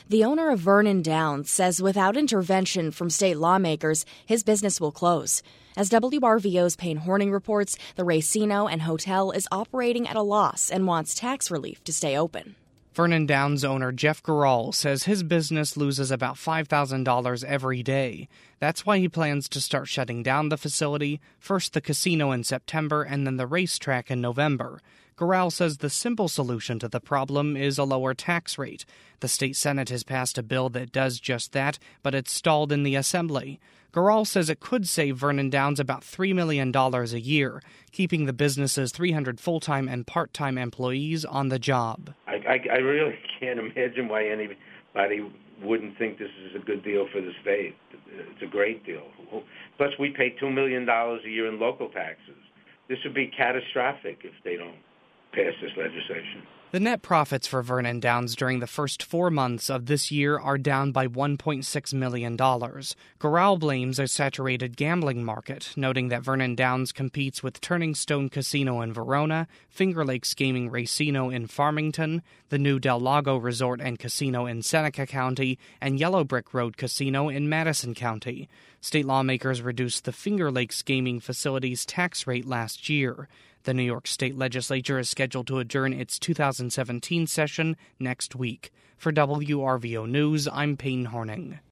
The owner of Vernon Downs says without intervention from state lawmakers, his business will close. As WRVO's Payne Horning reports, the Racino and hotel is operating at a loss and wants tax relief to stay open. Vernon Downs owner Jeff Garral says his business loses about $5,000 every day. That's why he plans to start shutting down the facility, first the casino in September and then the racetrack in November. Garral says the simple solution to the problem is a lower tax rate. The state Senate has passed a bill that does just that, but it's stalled in the Assembly. Garral says it could save Vernon Downs about $3 million a year, keeping the business's 300 full-time and part-time employees on the job. I really can't imagine why anybody wouldn't think this is a good deal for the state. It's a great deal. Plus, we pay $2 million a year in local taxes. This would be catastrophic if they don't pass this legislation. The net profits for Vernon Downs during the first 4 months of this year are down by $1.6 million. Garral blames a saturated gambling market, noting that Vernon Downs competes with Turning Stone Casino in Verona, Finger Lakes Gaming Racino in Farmington, the new Del Lago Resort and Casino in Seneca County, and Yellow Brick Road Casino in Madison County. State lawmakers reduced the Finger Lakes Gaming facility's tax rate last year. The New York State Legislature is scheduled to adjourn its 2017 session next week. For WRVO News, I'm Payne Horning.